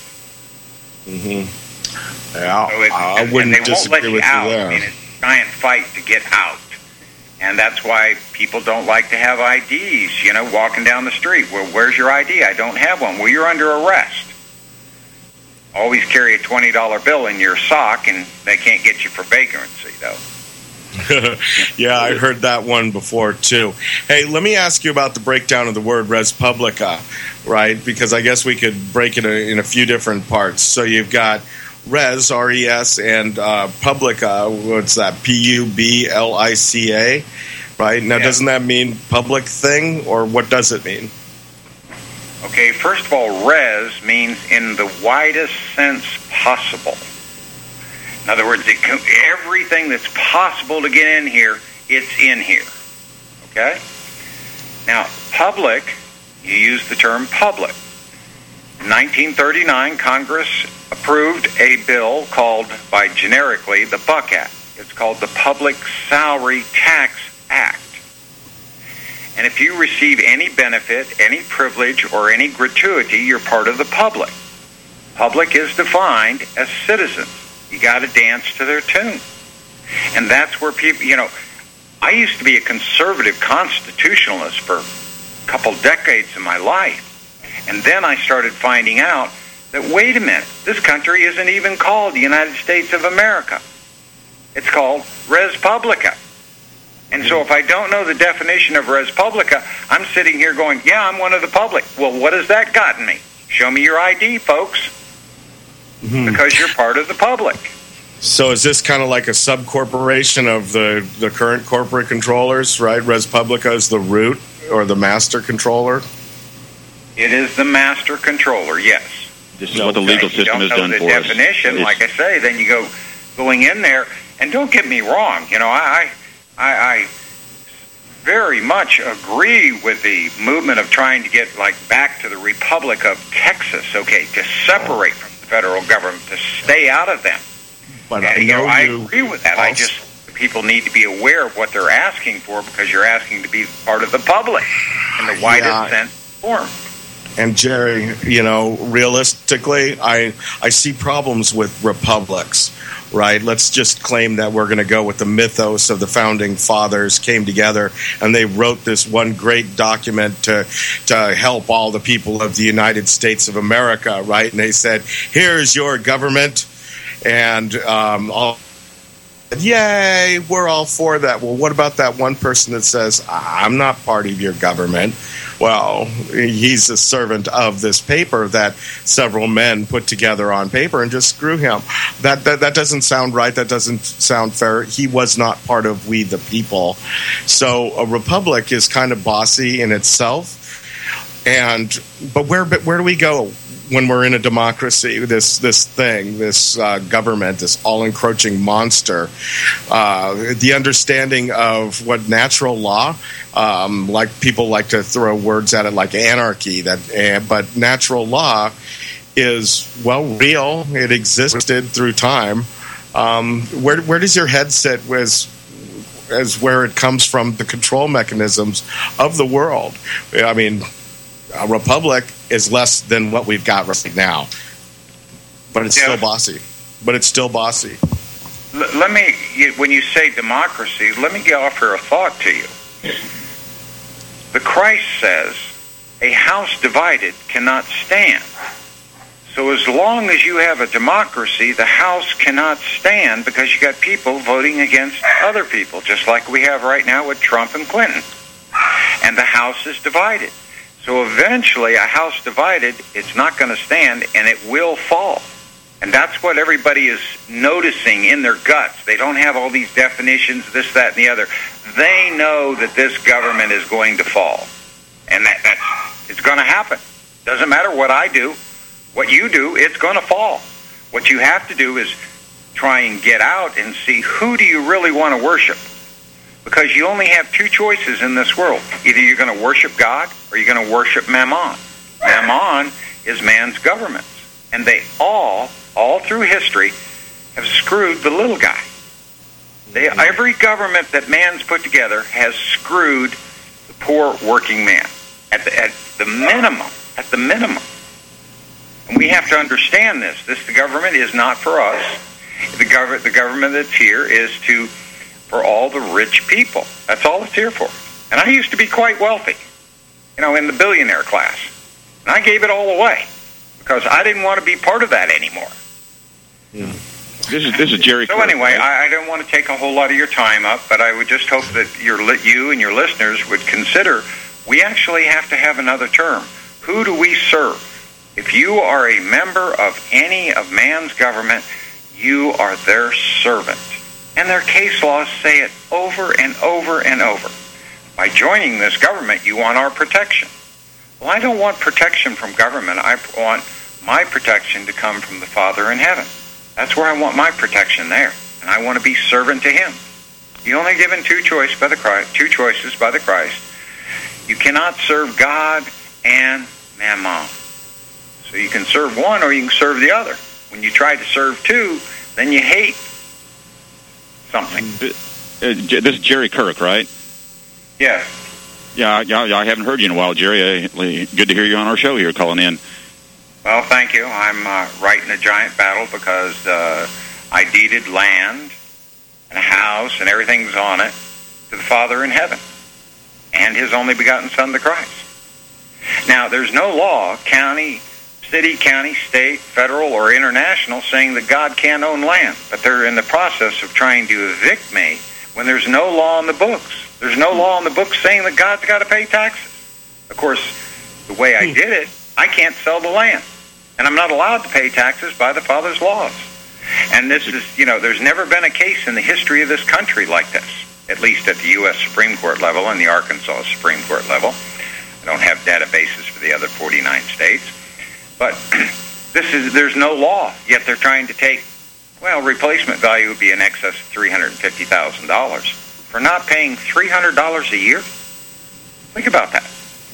Mm-hmm. Yeah, So it, I and wouldn't they won't let disagree you with out. you there. I mean, it's a giant fight to get out. And that's why people don't like to have I Ds, you know, walking down the street. Well, where's your I D? I don't have one. Well, you're under arrest. Always carry a twenty dollar bill in your sock, and they can't get you for vagrancy, though. Yeah, I heard that one before, too. Hey, let me ask you about the breakdown of the word res publica, right? Because I guess we could break it in a few different parts. So you've got res, R E S, and uh, publica, what's that, P U B L I C A, right? Now, Yeah. doesn't that mean public thing, or what does it mean? Okay, first of all, res means in the widest sense possible. In other words, it, everything that's possible to get in here, it's in here. Okay? Now, public, you use the term public. In nineteen thirty-nine, Congress approved a bill called, by generically, the Buck Act. It's called the Public Salary Tax Act. And if you receive any benefit, any privilege, or any gratuity, you're part of the public. Public is defined as citizens. You got to dance to their tune. And that's where people, you know, I used to be a conservative constitutionalist for a couple decades of my life. And then I started finding out that, wait a minute, this country isn't even called the United States of America. It's called res publica. And so if I don't know the definition of res publica, I'm sitting here going, yeah, I'm one of the public. Well, what has that gotten me? Show me your I D, folks, Mm-hmm. because you're part of the public. So is this kind of like a sub-corporation of the, the current corporate controllers, right? Res publica is the root or the master controller? It is the master controller, yes. This is what the legal If you system don't has know done the for us. definition, It's- like I say, then you go going in there, and don't get me wrong, you know, I, I, I very much agree with the movement of trying to get like back to the Republic of Texas, okay, to separate from the federal government, to stay out of them. But And, I you know, know I you agree with that. I also- just people need to be aware of what they're asking for, because you're asking to be part of the public in the widest Yeah. sense form. And Jerry, you know, realistically, I I see problems with republics, right? Let's just claim that we're going to go with the mythos of the founding fathers came together and they wrote this one great document to to help all the people of the United States of America, right? And they said, "Here's your government," and um, all. Yay, we're all for that. Well, what about that one person that says, I'm not part of your government? Well, he's a servant of this paper that several men put together on paper and just screw him. That, that that doesn't sound right. That doesn't sound fair. He was not part of we the people. So a republic is kind of bossy in itself. And but where but where do we go when we're in a democracy? This this thing, this uh, government, this all-encroaching monster. Uh, the understanding of what natural law, um, like people like to throw words at it like anarchy. That, uh, but natural law is well real. It existed through time. Um, where where does your head sit with is where it comes from, the control mechanisms of the world. I mean, a republic is less than what we've got right now, but it's yeah. still bossy. But it's still bossy. L- let me, when you say democracy, let me offer a thought to you. The Christ says, a house divided cannot stand. So as long as you have a democracy, the house cannot stand because you got people voting against other people, just like we have right now with Trump and Clinton. And the house is divided. So eventually, a house divided, it's not going to stand, and it will fall. And that's what everybody is noticing in their guts. They don't have all these definitions, this, that, and the other. They know that this government is going to fall. And that, that's, it's going to happen. Doesn't matter what I do. What you do, it's going to fall. What you have to do is try and get out and see, who do you really want to worship? Because you only have two choices in this world. Either you're going to worship God or you're going to worship Mammon. Mammon is man's government. And they all, all through history, have screwed the little guy. They, every government that man's put together has screwed the poor working man at the, at the minimum, at the minimum. And we have to understand this. This the government is not for us. The government, the government that's here is to for all the rich people. That's all it's here for. And I used to be quite wealthy, you know, in the billionaire class, and I gave it all away because I didn't want to be part of that anymore. Yeah. This is this is Jerry. So Kirk, anyway, right? I, I don't want to take a whole lot of your time up, but I would just hope that your you and your listeners would consider we actually have to have another term. Who do we serve? If you are a member of any of man's government, you are their servant. And their case laws say it over and over and over. By joining this government, you want our protection. Well, I don't want protection from government. I want my protection to come from the Father in heaven. That's where I want my protection there. And I want to be servant to Him. You're only given two choices by the Christ, two choices by the Christ. You cannot serve God and Mammon. So you can serve one or you can serve the other. When you try to serve two, then you hate something. Uh, this is Jerry Kirk, right? Yes. Yeah, yeah, I haven't heard you in a while, Jerry. Good to hear you on our show here, calling in. Well, thank you. I'm uh, right in a giant battle because uh, I deeded land and a house and everything's on it to the Father in heaven and His only begotten Son, the Christ. Now, there's no law, county, city, county, state, federal, or international, saying that God can't own land. But they're in the process of trying to evict me when there's no law in the books. There's no law in the books saying that God's got to pay taxes. Of course, the way I did it, I can't sell the land. And I'm not allowed to pay taxes by the Father's laws. And this is, you know, there's never been a case in the history of this country like this, at least at the U S Supreme Court level and the Arkansas Supreme Court level. I don't have databases for the other forty-nine states. But this is there's no law, yet they're trying to take, well, replacement value would be in excess of three hundred fifty thousand dollars for not paying three hundred dollars a year. Think about that.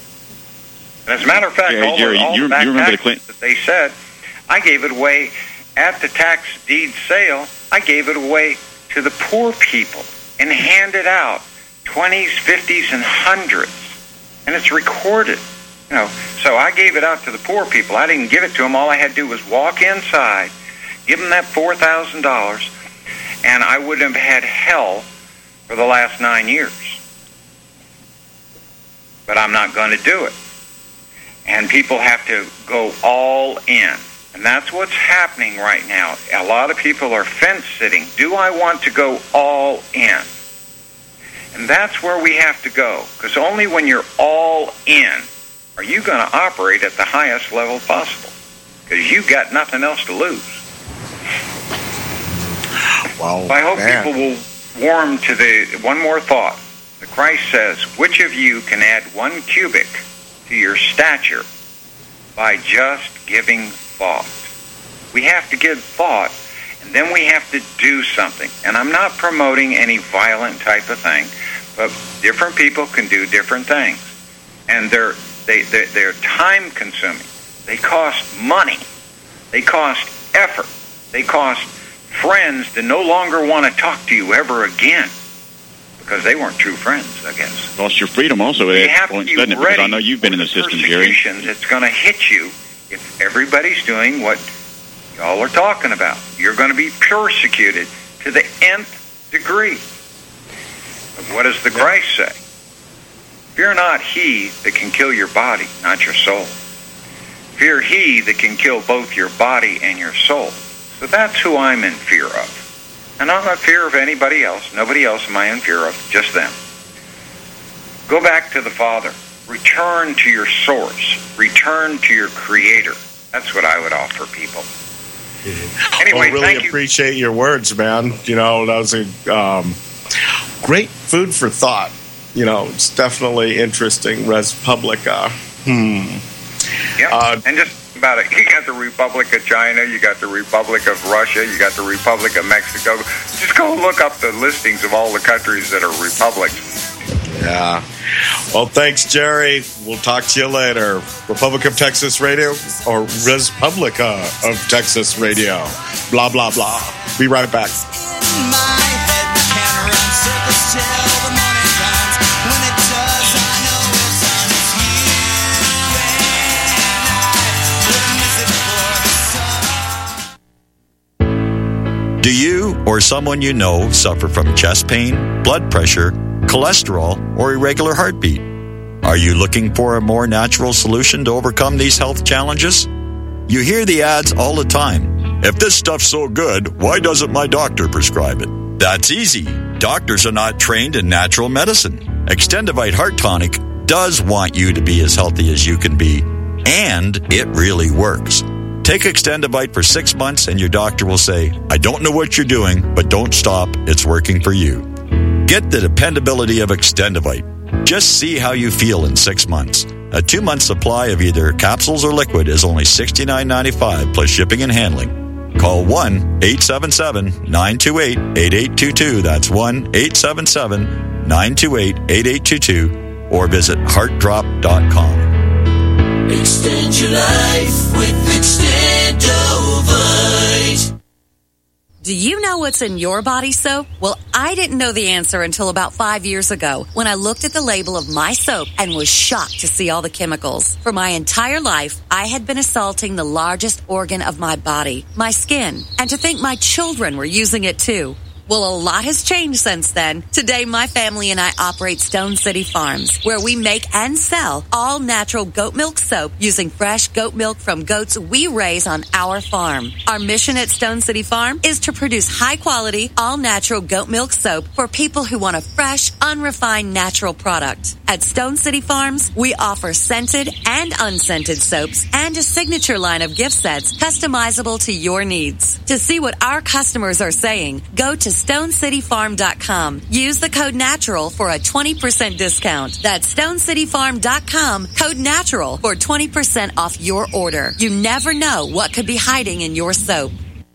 And as a matter of fact, yeah, all, Jerry, the, all you, the back you remember taxes the Clinton- that they said, I gave it away at the tax deed sale. I gave it away to the poor people and handed out twenties, fifties, and hundreds. And it's recorded. You know, so I gave it out to the poor people. I didn't give it to them. All I had to do was walk inside, give them that four thousand dollars, and I would have had hell for the last nine years. But I'm not going to do it. And people have to go all in. And that's what's happening right now. A lot of people are fence-sitting. Do I want to go all in? And that's where we have to go. Because only when you're all in are you going to operate at the highest level possible. Because you've got nothing else to lose. Wow, so I hope man. people will warm to the one more thought. The Christ says, which of you can add one cubit to your stature by just giving thought? We have to give thought, and then we have to do something. And I'm not promoting any violent type of thing, but different people can do different things. And they're, they, they're, they're time-consuming. They cost money. They cost effort. They cost friends to no longer want to talk to you ever again because they weren't true friends, I guess. Lost your freedom also You at have points, to be doesn't it? Because ready I know you've been in the for system, Jerry. persecutions. It's going to hit you if everybody's doing what y'all are talking about. You're going to be persecuted to the nth degree. But what does the Christ say? Fear not he that can kill your body, not your soul. Fear he that can kill both your body and your soul. So that's who I'm in fear of. And I'm not in fear of anybody else. Nobody else am I in fear of, just them. Go back to the Father. Return to your source. Return to your Creator. That's what I would offer people. Anyway, well, really thank you. appreciate your words, man. You know, that was a um, great food for thought. You know, it's definitely interesting. Res Publica. Hmm. Yeah, uh, and just about it. You got the Republic of China, you got the Republic of Russia, you got the Republic of Mexico. Just go look up the listings of all the countries that are republics. Yeah. Well, thanks, Jerry. We'll talk to you later. Republic of Texas Radio or Res Publica of Texas Radio. Blah, blah, blah. Be right back. Do you or someone you know suffer from chest pain, blood pressure, cholesterol, or irregular heartbeat? Are you looking for a more natural solution to overcome these health challenges? You hear the ads all the time. If this stuff's so good, why doesn't my doctor prescribe it? That's easy. Doctors are not trained in natural medicine. Extendivite Heart Tonic does want you to be as healthy as you can be, and it really works. Take Extendivite for six months and your doctor will say, I don't know what you're doing, but don't stop. It's working for you. Get the dependability of Extendivite. Just see how you feel in six months. A two-month supply of either capsules or liquid is only sixty-nine ninety-five plus shipping and handling. Call one eight seven seven, nine two eight, eight eight two two. That's one eight seven seven, nine two eight, eight eight two two or visit heart drop dot com. Extend your life with Extendovite. Do you know what's in your body soap? Well, I didn't know the answer until about five years ago when I looked at the label of my soap and was shocked to see all the chemicals. For my entire life, I had been assaulting the largest organ of my body, my skin, and to think my children were using it too. Well, a lot has changed since then. Today, my family and I operate Stone City Farms, where we make and sell all natural goat milk soap using fresh goat milk from goats we raise on our farm. Our mission at Stone City Farm is to produce high-quality, all-natural goat milk soap for people who want a fresh, unrefined, natural product. At Stone City Farms, we offer scented and unscented soaps and a signature line of gift sets customizable to your needs. To see what our customers are saying, go to stone city farm dot com. Use the code NATURAL for a twenty percent discount. That's stone city farm dot com, code NATURAL for twenty percent off your order. You never know what could be hiding in your soap.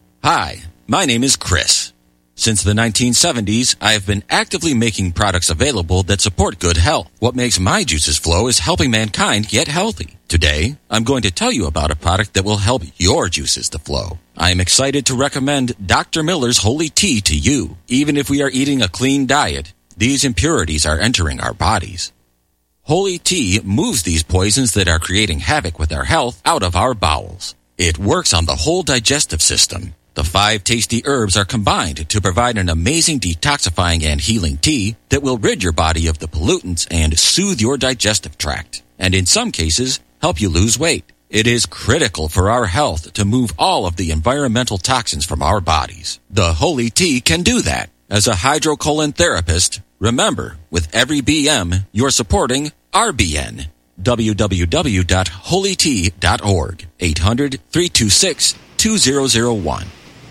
Hi, my name is Chris. Since the nineteen seventies, I have been actively making products available that support good health. What makes my juices flow is helping mankind get healthy. Today, I'm going to tell you about a product that will help your juices to flow. I am excited to recommend Doctor Miller's Holy Tea to you. Even if we are eating a clean diet, these impurities are entering our bodies. Holy Tea moves these poisons that are creating havoc with our health out of our bowels. It works on the whole digestive system. The five tasty herbs are combined to provide an amazing detoxifying and healing tea that will rid your body of the pollutants and soothe your digestive tract. And in some cases, help you lose weight. It is critical for our health to move all of the environmental toxins from our bodies. The Holy Tea can do that. As a hydrocolon therapist, remember, with every B M, you're supporting R B N. w w w dot holy tea dot org. eight hundred, three two six, two zero zero one.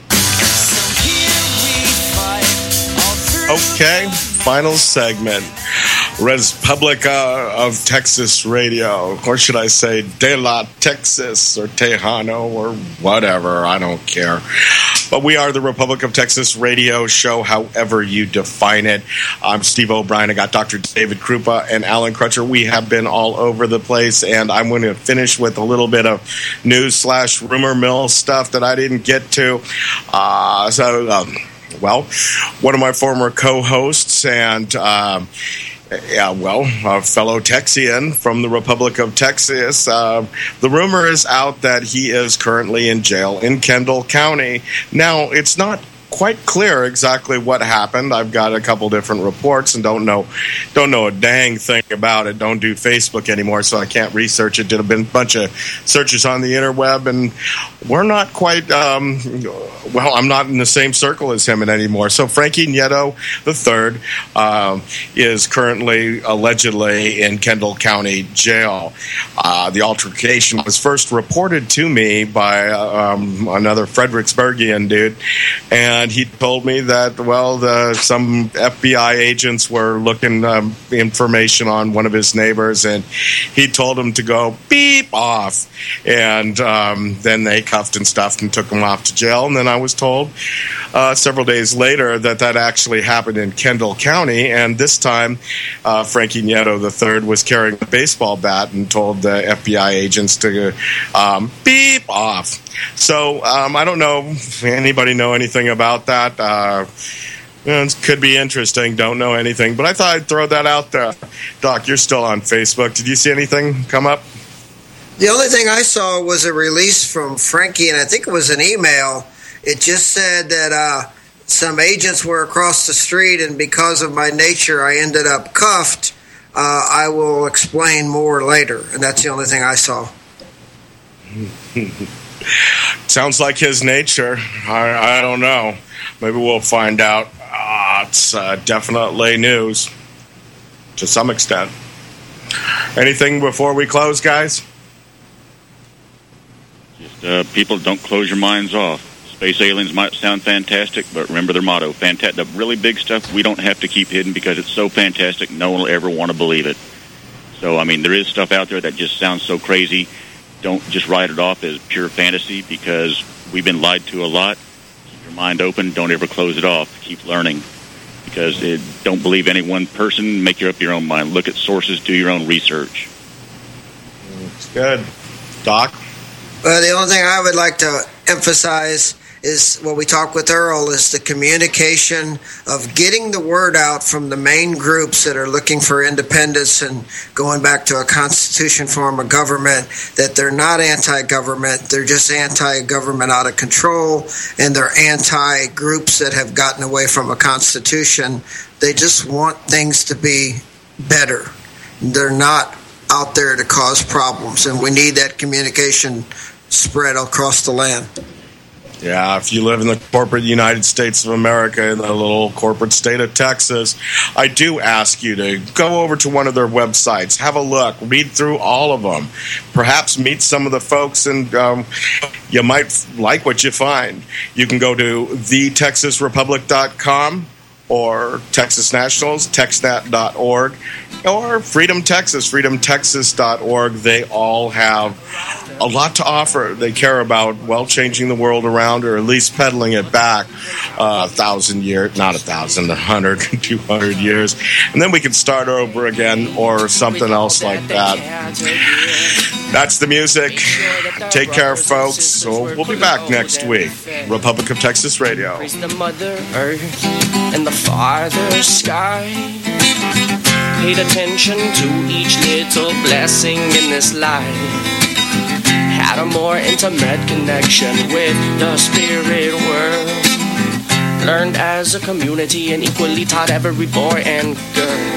Okay, final segment. Res Publica of Texas Radio. Or should I say De La Texas or Tejano or whatever. I don't care. But we are the Republic of Texas Radio show, however you define it. I'm Steve O'Brien. I got Doctor David Krupa and Alan Crutcher. We have been all over the place, and I'm going to finish with a little bit of news slash rumor mill stuff that I didn't get to. Uh, so... Um, Well, one of my former co-hosts and, uh, yeah, well, a fellow Texian from the Republic of Texas. Uh, the rumor is out that he is currently in jail in Kendall County. Now, it's not quite clear exactly what happened. I've got a couple different reports and don't know don't know a dang thing about it. Don't do Facebook anymore, so I can't research it. Did a bunch of searches on the interweb, and we're not quite, um, well, I'm not in the same circle as him anymore. So Frankie Nieto the third um, is currently allegedly in Kendall County Jail. Uh, the altercation was first reported to me by um, another Fredericksburgian dude, and And he told me that, well, the, some F B I agents were looking um, information on one of his neighbors, and he told him to go beep off. And um, then they cuffed and stuffed and took him off to jail. And then I was told uh, several days later that that actually happened in Kendall County. And this time, uh, Frankie Nieto the third was carrying a baseball bat and told the F B I agents to um, beep off. So um, I don't know if anybody know anything about that. Uh, it could be interesting. Don't know anything. But I thought I'd throw that out there. Doc, you're still on Facebook. Did you see anything come up? The only thing I saw was a release from Frankie, and I think it was an email. It just said that uh, some agents were across the street, and because of my nature, I ended up cuffed. Uh, I will explain more later, and that's the only thing I saw. Sounds like his nature. I, I don't know. Maybe we'll find out. Uh, it's uh, definitely news to some extent. Anything before we close, guys? Just uh, people, don't close your minds off. Space aliens might sound fantastic, but remember their motto. Fanta- the really big stuff we don't have to keep hidden because it's so fantastic no one will ever want to believe it. So, I mean, there is stuff out there that just sounds so crazy. Don't just write it off as pure fantasy because we've been lied to a lot. Keep your mind open. Don't ever close it off. Keep learning because it, don't believe any one person. Make your up your own mind. Look at sources. Do your own research. It's good. Doc? Well, the only thing I would like to emphasize is what we talked with Earl is the communication of getting the word out from the main groups that are looking for independence and going back to a constitution form of government, that they're not anti-government, they're just anti-government out of control, and they're anti-groups that have gotten away from a constitution. They just want things to be better. They're not out there to cause problems, and we need that communication spread across the land. Yeah, if you live in the corporate United States of America, in the little corporate state of Texas, I do ask you to go over to one of their websites, have a look, read through all of them, perhaps meet some of the folks, and um, you might like what you find. You can go to the texas republic dot com or Texas Nationals, texnet dot org, or Freedom Texas, freedom texas dot org. They all have a lot to offer. They care about, well, changing the world around, or at least peddling it back uh, a thousand years, not a thousand, a hundred, two hundred years. And then we can start over again or something else like that. That's the music. Take care, folks. So we'll be back next week. Republic of Texas Radio. Praise the Mother Earth and the Father Sky. Paid attention to each little blessing in this life. Had a more intimate connection with the spirit world. Learned as a community and equally taught every boy and girl.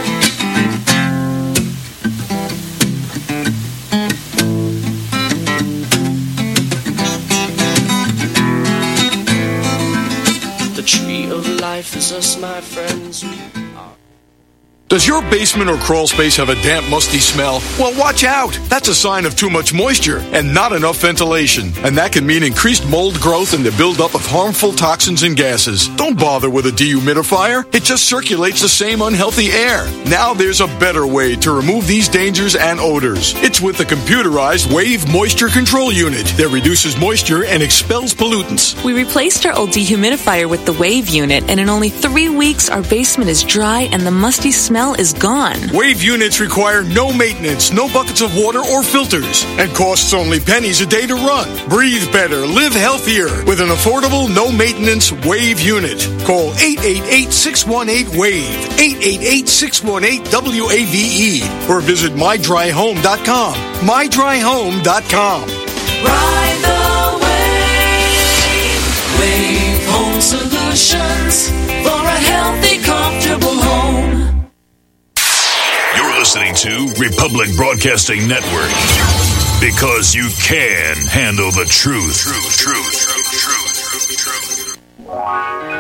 The tree of life is us, my friends. Does your basement or crawl space have a damp, musty smell? Well, watch out. That's a sign of too much moisture and not enough ventilation. And that can mean increased mold growth and the buildup of harmful toxins and gases. Don't bother with a dehumidifier. It just circulates the same unhealthy air. Now there's a better way to remove these dangers and odors. It's with the computerized Wave Moisture Control Unit that reduces moisture and expels pollutants. We replaced our old dehumidifier with the Wave unit, and in only three weeks, our basement is dry and the musty smell smell is gone. Wave units require no maintenance, no buckets of water or filters, and costs only pennies a day to run. Breathe better, live healthier with an affordable, no-maintenance Wave unit. Call eight eight eight, six one eight, WAVE, eight eight eight, six one eight, W A V E, or visit my dry home dot com. my dry home dot com. Ride the wave. Wave Home Solutions for a healthy, comfortable home. You're listening to Republic Broadcasting Network. Because you can handle the truth. Truth, truth, truth, truth, truth, truth.